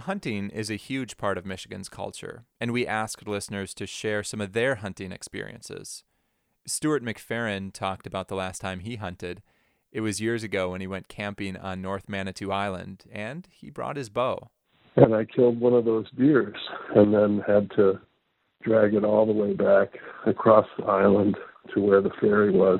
Hunting is a huge part of Michigan's culture, and we asked listeners to share some of their hunting experiences. Stuart McFerrin talked about the last time he hunted. It was years ago when he went camping on North Manitou Island, and he brought his bow. And I killed one of those deers and then had to drag it all the way back across the island to where the ferry was.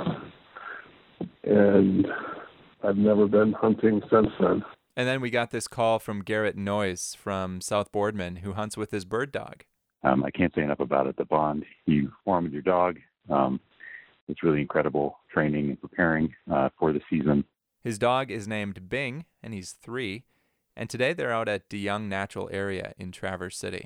And I've never been hunting since then. And then we got this call from Garrett Noyes from South Boardman, who hunts with his bird dog. I can't say enough about it. The bond you form with your dog, it's really incredible training and preparing for the season. His dog is named Bing, and he's 3. And today they're out at DeYoung Natural Area in Traverse City.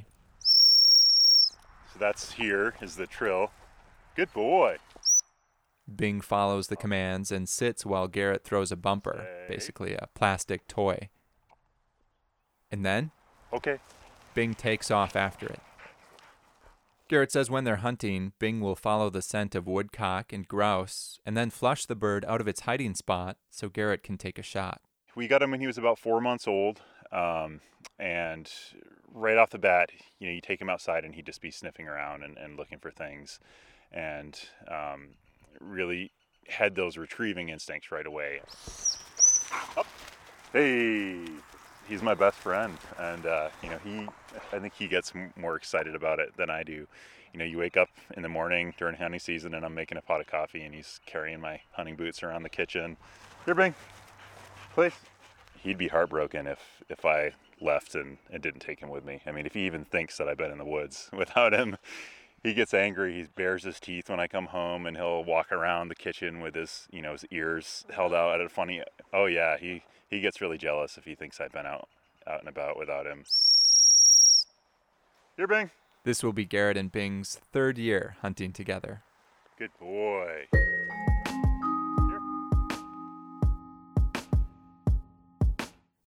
So that's here is the trill. Good boy. Bing follows the commands and sits while Garrett throws a bumper, basically a plastic toy. And then, Okay. Bing takes off after it. Garrett says when they're hunting, Bing will follow the scent of woodcock and grouse and then flush the bird out of its hiding spot so Garrett can take a shot. We got him when he was about 4 months old, and right off the bat, you take him outside and he'd just be sniffing around and looking for things, and really had those retrieving instincts right away. Up. Hey, he's my best friend, and I think he gets more excited about it than I do. You wake up in the morning during hunting season and I'm making a pot of coffee and he's carrying my hunting boots around the kitchen. Here, Bing, please. He'd be heartbroken if I left and didn't take him with me. I mean, if he even thinks that I've been in the woods without him, he gets angry. He bares his teeth when I come home, and he'll walk around the kitchen with his ears held out at a funny. Oh yeah, he gets really jealous if he thinks I've been out and about without him. Here, Bing. This will be Garrett and Bing's 3rd year hunting together. Good boy.